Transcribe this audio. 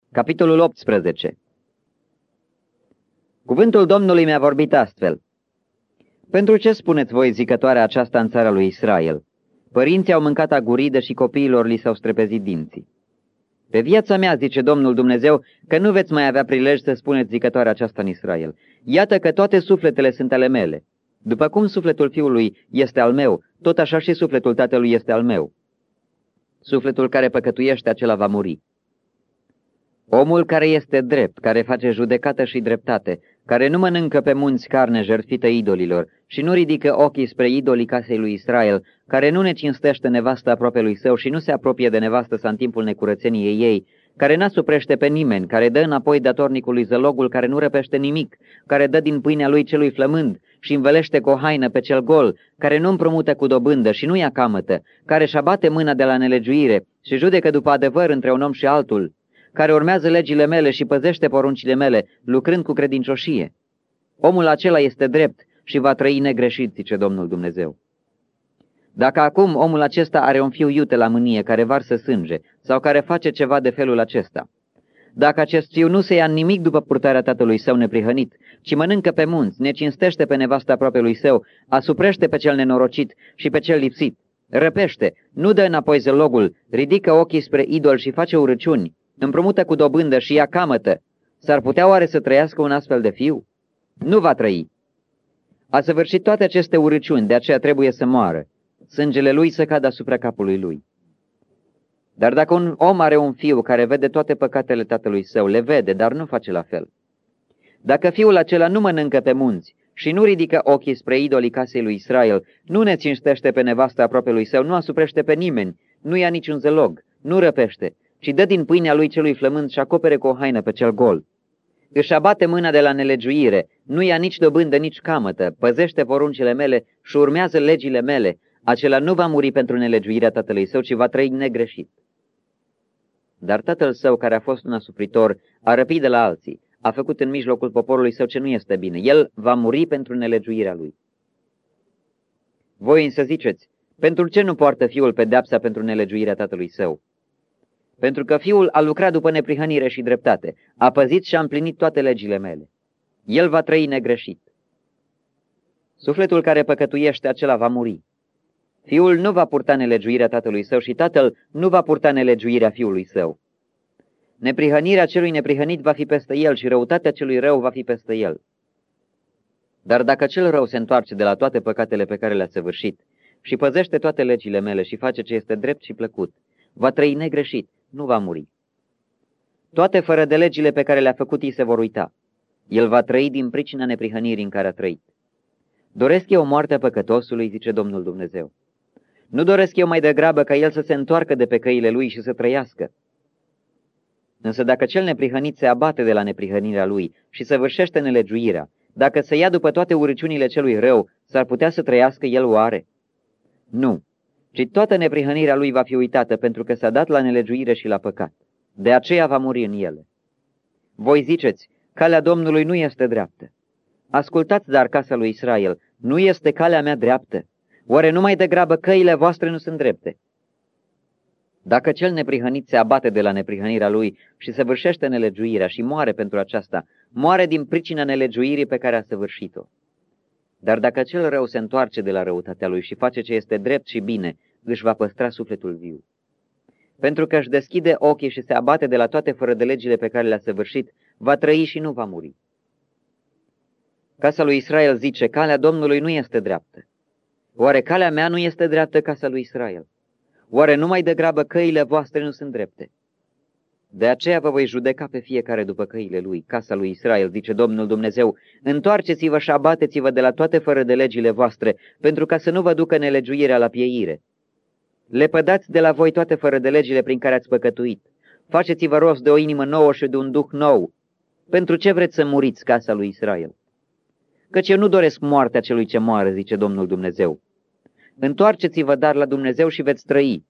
Capitolul 18. Cuvântul Domnului mi-a vorbit astfel. Pentru ce spuneți voi zicătoarea aceasta în țara lui Israel? Părinții au mâncat aguridă și copiilor li s-au strepezit dinții. Pe viața mea, zice Domnul Dumnezeu, că nu veți mai avea prilej să spuneți zicătoarea aceasta în Israel. Iată că toate sufletele sunt ale mele. După cum sufletul fiului este al meu, tot așa și sufletul tatălui este al meu. Sufletul care păcătuiește, acela va muri. Omul care este drept, care face judecată și dreptate, care nu mănâncă pe munți carne jertfită idolilor și nu ridică ochii spre idolii casei lui Israel, care nu ne cinstește nevasta aproapelui său și nu se apropie de nevastă sa în timpul necurățeniei ei, care n-asuprește pe nimeni, care dă înapoi datornicului zălogul, care nu răpește nimic, care dă din pâinea lui celui flămând și învelește cu o haină pe cel gol, care nu împrumută cu dobândă și nu ia camătă, care își abate mâna de la nelegiuire și judecă după adevăr între un om și altul, care urmează legile mele și păzește poruncile mele, lucrând cu credincioșie. Omul acela este drept și va trăi negreșit, zice Domnul Dumnezeu. Dacă acum omul acesta are un fiu iute la mânie care varsă sânge sau care face ceva de felul acesta, dacă acest fiu nu se ia nimic după purtarea tatălui său neprihănit, ci mănâncă pe munți, necinstește pe nevasta aproapelui său, asuprește pe cel nenorocit și pe cel lipsit, răpește, nu dă înapoi zălogul, ridică ochii spre idol și face urăciuni, împrumută cu dobândă și ia camătă, s-ar putea oare să trăiască un astfel de fiu? Nu va trăi. A săvârșit toate aceste urăciuni, de aceea trebuie să moară, sângele lui să cadă asupra capului lui. Dar dacă un om are un fiu care vede toate păcatele tatălui său, le vede, dar nu face la fel. Dacă fiul acela nu mănâncă pe munți și nu ridică ochii spre idolii casei lui Israel, nu ne cinstește pe nevasta aproapelui său, nu asuprește pe nimeni, nu ia niciun zălog, nu răpește, ci dă din pâinea lui celui flămând și acopere cu o haină pe cel gol. Își abate mâna de la nelegiuire, nu ia nici dobândă, nici camătă, păzește poruncile mele și urmează legile mele, acela nu va muri pentru nelegiuirea tatălui său, ci va trăi negreșit. Dar tatăl său, care a fost un asupritor, a răpit de la alții, a făcut în mijlocul poporului său ce nu este bine. El va muri pentru nelegiuirea lui. Voi însă ziceți, pentru ce nu poartă fiul pedeapsa pentru nelegiuirea tatălui său? Pentru că fiul a lucrat după neprihănire și dreptate, a păzit și a împlinit toate legile mele. El va trăi negreșit. Sufletul care păcătuiește, acela va muri. Fiul nu va purta nelegiuirea tatălui său și tatăl nu va purta nelegiuirea fiului său. Neprihănirea celui neprihănit va fi peste el și răutatea celui rău va fi peste el. Dar dacă cel rău se întoarce de la toate păcatele pe care le-a săvârșit și păzește toate legile mele și face ce este drept și plăcut, va trăi negreșit, nu va muri. Toate fără de legile pe care le-a făcut ei se vor uita. El va trăi din pricina neprihănirii în care a trăit. Doresc eu moartea păcătosului, zice Domnul Dumnezeu. Nu doresc eu mai degrabă ca el să se întoarcă de pe căile lui și să trăiască. Însă dacă cel neprihănit se abate de la neprihănirea lui și săvârșește nelegiuirea, dacă se ia după toate urăciunile celui rău, s-ar putea să trăiască el oare? Nu, ci toată neprihănirea lui va fi uitată pentru că s-a dat la nelegiuire și la păcat. De aceea va muri în ele. Voi ziceți, calea Domnului nu este dreaptă. Ascultați, dar casa lui Israel, nu este calea mea dreaptă? Oare nu mai degrabă căile voastre nu sunt drepte? Dacă cel neprihănit se abate de la neprihănirea lui și săvârșește nelegiuirea și moare pentru aceasta, moare din pricina nelegiuirii pe care a săvârșit-o. Dar dacă cel rău se întoarce de la răutatea lui și face ce este drept și bine, își va păstra sufletul viu. Pentru că își deschide ochii și se abate de la toate fără de legile pe care le-a săvârșit, va trăi și nu va muri. Casa lui Israel zice, calea Domnului nu este dreaptă. Oare calea mea nu este dreaptă, casa lui Israel? Oare nu mai degrabă căile voastre nu sunt drepte? De aceea vă voi judeca pe fiecare după căile lui, casa lui Israel, zice Domnul Dumnezeu, întoarceți-vă și abateți-vă de la toate fără de legile voastre, pentru ca să nu vă ducă nelegiuirea la pieire. Lepădați de la voi toate fără de legile prin care ați păcătuit. Faceți-vă rost de o inimă nouă și de un duh nou. Pentru ce vreți să muriți, casa lui Israel? Căci eu nu doresc moartea celui ce moare, zice Domnul Dumnezeu. Întoarceți-vă dar la Dumnezeu și veți trăi.